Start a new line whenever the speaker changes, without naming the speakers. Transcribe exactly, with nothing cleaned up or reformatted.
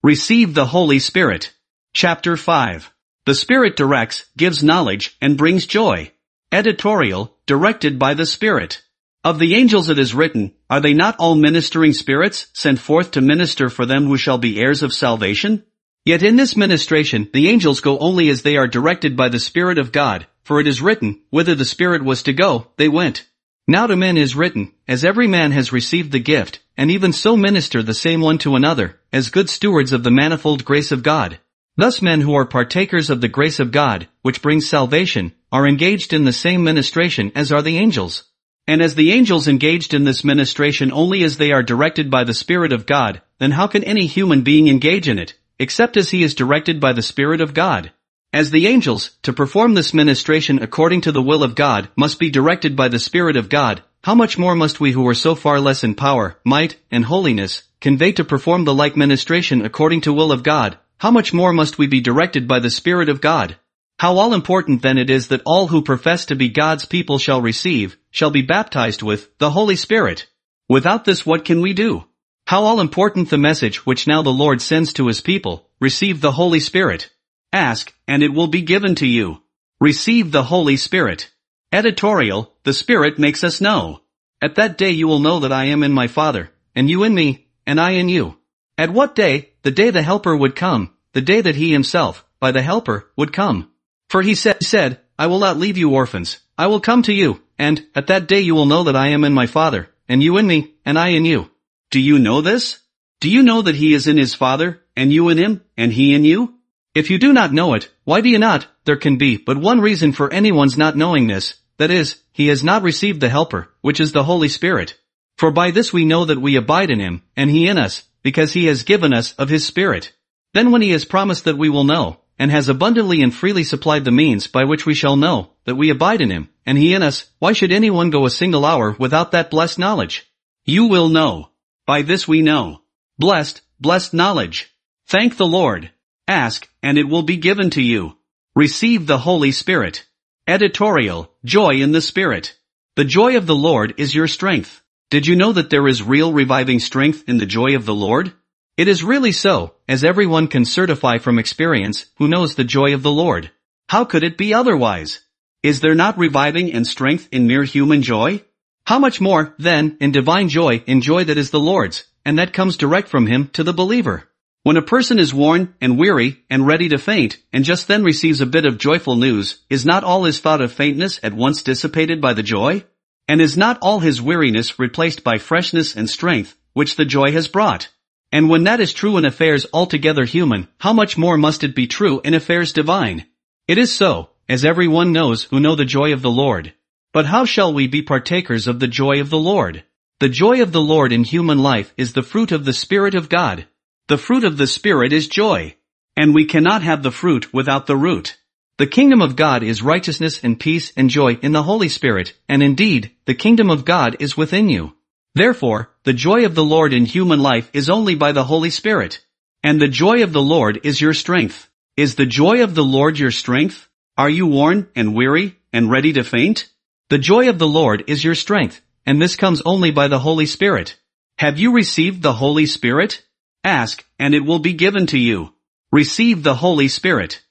Receive the Holy Spirit. Chapter five. The Spirit directs, gives knowledge, and brings joy. Editorial, directed by the Spirit. Of the angels it is written, are they not all ministering spirits, sent forth to minister for them who shall be heirs of salvation? Yet in this ministration the angels go only as they are directed by the Spirit of God, for it is written, whither the Spirit was to go, they went. Now to men is written, as every man has received the gift, and even so minister the same one to another, as good stewards of the manifold grace of God. Thus men who are partakers of the grace of God, which brings salvation, are engaged in the same ministration as are the angels. And as the angels engaged in this ministration only as they are directed by the Spirit of God, then how can any human being engage in it, except as he is directed by the Spirit of God? As the angels, to perform this ministration according to the will of God, must be directed by the Spirit of God, how much more must we who are so far less in power, might, and holiness, convey to perform the like ministration according to will of God? How much more must we be directed by the Spirit of God? How all-important then it is that all who profess to be God's people shall receive, shall be baptized with, the Holy Spirit. Without this what can we do? How all-important the message which now the Lord sends to his people, receive the Holy Spirit. Ask, and it will be given to you. Receive the Holy Spirit. Editorial, the Spirit makes us know. At that day you will know that I am in my Father, and you in me, and I in you. At what day? The day the Helper would come, the day that he himself, by the Helper, would come. For he said, said, I will not leave you orphans, I will come to you, and, at that day you will know that I am in my Father, and you in me, and I in you. Do you know this? Do you know that he is in his Father, and you in him, and he in you? If you do not know it, why do you not? There can be but one reason for anyone's not knowing this, that is, he has not received the Helper, which is the Holy Spirit. For by this we know that we abide in him, and he in us, because he has given us of his Spirit. Then when he has promised that we will know, and has abundantly and freely supplied the means by which we shall know, that we abide in him, and he in us, why should anyone go a single hour without that blessed knowledge? You will know. By this we know. Blessed, blessed knowledge. Thank the Lord. Ask, and it will be given to you. Receive the Holy Spirit. Editorial, joy in the Spirit. The joy of the Lord is your strength. Did you know that there is real reviving strength in the joy of the Lord? It is really so, as everyone can certify from experience who knows the joy of the Lord. How could it be otherwise? Is there not reviving and strength in mere human joy? How much more, then, in divine joy, in joy that is the Lord's, and that comes direct from him to the believer? When a person is worn and weary and ready to faint, and just then receives a bit of joyful news, is not all his thought of faintness at once dissipated by the joy? And is not all his weariness replaced by freshness and strength, which the joy has brought? And when that is true in affairs altogether human, how much more must it be true in affairs divine? It is so, as every one knows who know the joy of the Lord. But how shall we be partakers of the joy of the Lord? The joy of the Lord in human life is the fruit of the Spirit of God. The fruit of the Spirit is joy. And we cannot have the fruit without the root. The kingdom of God is righteousness and peace and joy in the Holy Spirit, and indeed, the kingdom of God is within you. Therefore, the joy of the Lord in human life is only by the Holy Spirit. And the joy of the Lord is your strength. Is the joy of the Lord your strength? Are you worn and weary and ready to faint? The joy of the Lord is your strength, and this comes only by the Holy Spirit. Have you received the Holy Spirit? Ask, and it will be given to you. Receive the Holy Spirit.